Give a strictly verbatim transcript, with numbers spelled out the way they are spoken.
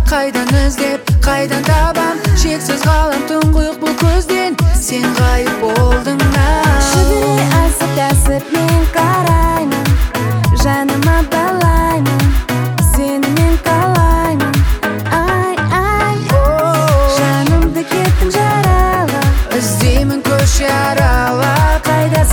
қайдан іздеп, қайдан табам? Шексіз ғалам тұңғиық бұл көзден, сен ғайып болдың ау. Жүгіре асып тәсіп мен қараймын, жаным